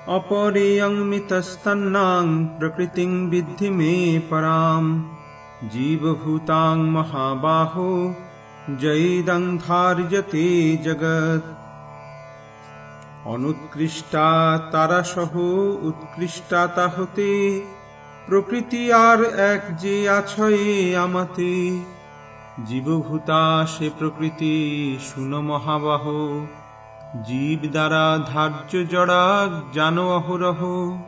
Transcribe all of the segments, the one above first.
অপরেয়ং মিতস্তন্নাং প্রকৃতিং বিদ্ধি মে পরাম জীবভূতাং মহাবাহো জৈদং ধার্যতে জগৎ। অনুৎকৃষ্টা তারা সহ উৎকৃষ্টাতা হতে প্রকৃতি আর এক যে আছয়ে আমাতে। জীবভূতা সে প্রকৃতি শুনো মহাবাহ, জীব দ্বারা ধার্য জড়া জানো অহরহ।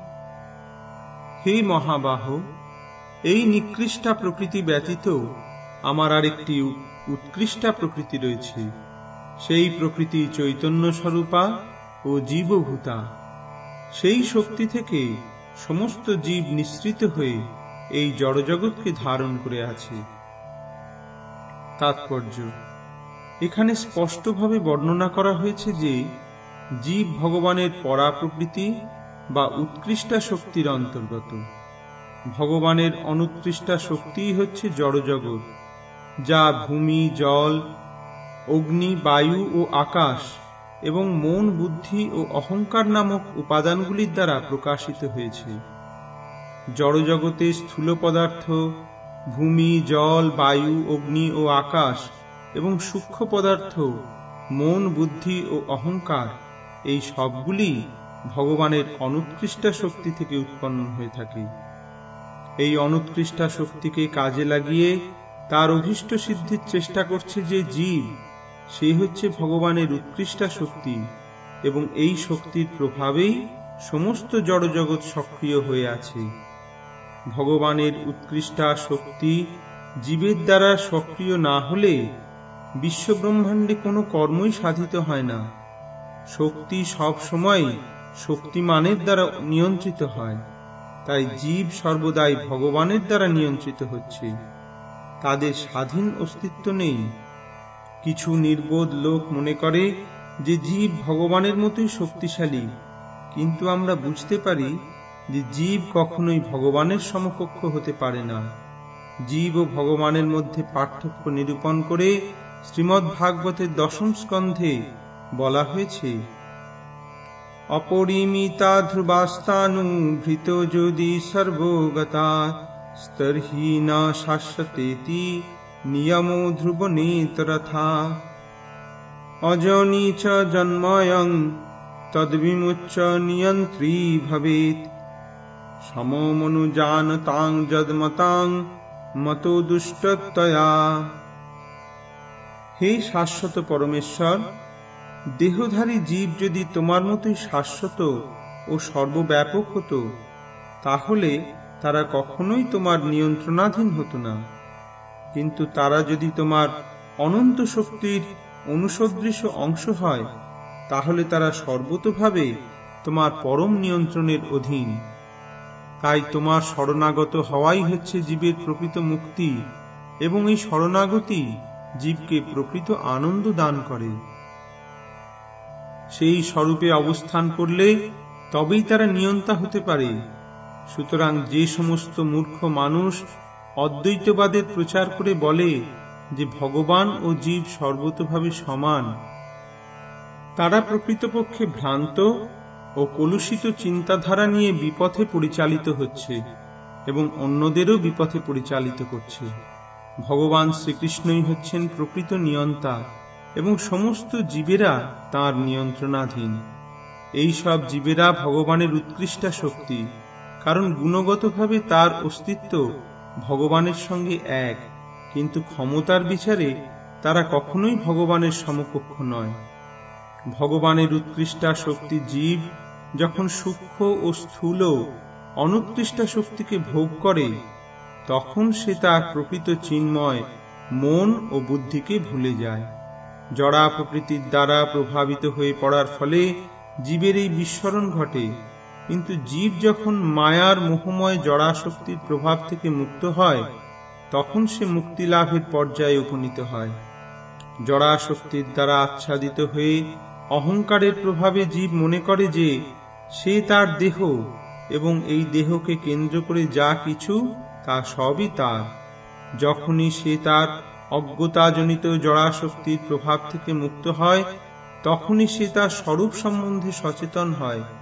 হে মহাবাহ, এই নিকৃষ্টা প্রকৃতি ব্যতীত আমার আরেকটি উৎকৃষ্টা প্রকৃতি রয়েছে। সেই প্রকৃতি চৈতন্য স্বরূপা ও জীবভূতা। সেই শক্তি থেকে সমস্ত জীব নিঃসৃত হয়ে এই জড়জগৎকে ধারণ করে আছে। তাৎপর্য: এখানে স্পষ্টভাবে বর্ণনা করা হয়েছে যে জীব ভগবানের পরা প্রকৃতি বা উৎকৃষ্টা শক্তির অন্তর্গত। ভগবানের অনুৎকৃষ্টা শক্তিই হচ্ছে জড়জগৎ, যা ভূমি, জল, অগ্নি, বায়ু ও আকাশ এবং মন, বুদ্ধি ও অহংকার নামক উপাদানগুলির দ্বারা প্রকাশিত হয়েছে। জড়জগতে স্থূল পদার্থ, ভূমি, জল, বায়ু, অগ্নি ও আকাশ এবং সূক্ষ্ম পদার্থ, মন, বুদ্ধি ও অহংকার, এই সবগুলি ভগবানের অনুৎকৃষ্টা শক্তি থেকে উৎপন্ন হয়ে থাকে। এই অনুৎকৃষ্টা শক্তিকে কাজে লাগিয়ে তার অভীষ্ট সিদ্ধির চেষ্টা করছে যে জীব, সে হচ্ছে ভগবানের উৎকৃষ্টা শক্তি, এবং এই শক্তির প্রভাবেই সমস্ত জড়জগৎ সক্রিয় হয়ে আছে। ভগবানের উৎকৃষ্টা শক্তি জীবের দ্বারা সক্রিয় না হলে বিশ্বব্রহ্মাণ্ডে কোনো কর্মই সাধিত হয় না। শক্তি সব সময় শক্তিমানের দ্বারা নিয়ন্ত্রিত হয়, তাই জীব সর্বদাই ভগবানের দ্বারা নিয়ন্ত্রিত হচ্ছে। তাদের স্বাধীন অস্তিত্ব নেই। কিছু নির্বোধ লোক মনে করে যে জীব ভগবানের মতোই শক্তিশালী, কিন্তু আমরা বুঝতে পারি যে জীব কখনোই ভগবানের সমকক্ষ হতে পারে না। জীব ও ভগবানের মধ্যে পার্থক্য নিরূপণ করে শ্রীমদ্ ভাগবতের 10ম স্কন্ধে বলা হয়েছে, অপরিমিতা ধ্রুবাস্তানুভৃত যদি সর্বগতা স্তর্হি না শাশ্বতেতি নিয়মো ধ্রুব নেতরথা। অজনি চ জন্ময়ং তদ্বিমুচ্চ নিয়ন্ত্রী ভবেত সমমনুজানতাং যদ্মতাং মতো দুষ্টতয়া। হে শাশ্বত পরমেশ্বর, দেহধারী জীব যদি তোমার মতোই শাশ্বত ও সর্বব্যাপক হতো, তাহলে তারা কখনোই তোমার নিয়ন্ত্রণাধীন হতো না। কিন্তু তারা যদি তোমার অনন্ত শক্তির অনুসদৃশ অংশ হয়, তাহলে তারা সর্বতোভাবে তোমার পরম নিয়ন্ত্রণের অধীন। তাই তোমার শরণাগত হওয়াই হচ্ছে জীবের প্রকৃত মুক্তি, এবং এই শরণাগতি জীবকে প্রকৃত আনন্দ দান করে। সেই স্বরূপে অবস্থান করলে তবেই তারা নিয়ন্তা হতে পারে। সুতরাং যে সমস্ত মূর্খ মানুষ অদ্বৈতবাদের প্রচার করে বলে যে ভগবান ও জীব সর্বতোভাবে সমান, তারা প্রকৃতপক্ষে ভ্রান্ত ও কলুষিত চিন্তাধারা নিয়ে বিপথে পরিচালিত হচ্ছে এবং অন্যদেরও বিপথে পরিচালিত করছে। ভগবান শ্রীকৃষ্ণই হচ্ছেন প্রকৃত নিয়ন্তা এবং সমস্ত জীবেরা তাঁর নিয়ন্ত্রণাধীন। এই সব জীবেরা ভগবানের উৎকৃষ্টা শক্তি, কারণ গুণগতভাবে তার অস্তিত্ব ভগবানের সঙ্গে এক, কিন্তু ক্ষমতার বিচারে তারা কখনোই ভগবানের সমকক্ষ নয়। ভগবানের উৎকৃষ্টা শক্তি জীব যখন সূক্ষ্ম ও স্থূল অনুৎকৃষ্টা শক্তিকে ভোগ করে, তখন সে তার প্রকৃত চিন্ময় মন ও বুদ্ধিকে ভুলে যায়। জড়া প্রকৃতির দ্বারা প্রভাবিত হয়ে পড়ার ফলে জীবের এই বিস্মরণ ঘটে, কিন্তু জীব যখন মায়ার মোহময় জড়া শক্তির প্রভাব থেকে মুক্ত হয়, তখন সে মুক্তি লাভের পর্যায়ে উপনীত হয়। জড়া শক্তির দ্বারা আচ্ছাদিত হয়ে অহংকারের প্রভাবে জীব মনে করে যে সে তার দেহ এবং এই দেহকে কেন্দ্র করে যা কিছু তা সবই তার। যখনই সে তার অজ্ঞতাজনিত জড়া শক্তির প্রভাব থেকে মুক্ত হয়, তখনই সে তার স্বরূপ সম্বন্ধে সচেতন হয়,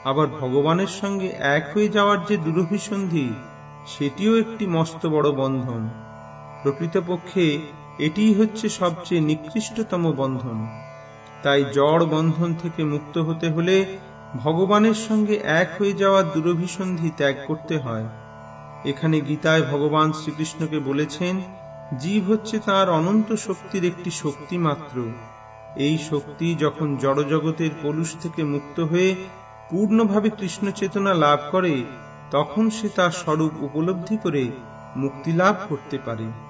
আবার ভগবানের সঙ্গে এক হয়ে যাওয়ার যে দুরভিসন্ধি, সেটিও একটি মস্ত বড় বন্ধন। প্রকৃতপক্ষে এটিই হচ্ছে সবচেয়ে নিকৃষ্টতম বন্ধন। তাই জড় বন্ধন থেকে মুক্ত হতে হলে ভগবানের সঙ্গে এক হয়ে যাওয়ার দুরভিসন্ধি ত্যাগ করতে হয়। এখানে গীতায় ভগবান শ্রীকৃষ্ণকে বলেছেন, জীব হচ্ছে তাঁর অনন্ত শক্তির একটি শক্তি মাত্র। এই শক্তি যখন জড়জগতের কলুষ থেকে মুক্ত হয়ে পূর্ণভাবে কৃষ্ণ চেতনা লাভ করে, তখন সে তার স্বরূপ উপলব্ধি করে মুক্তি লাভ করতে পারে।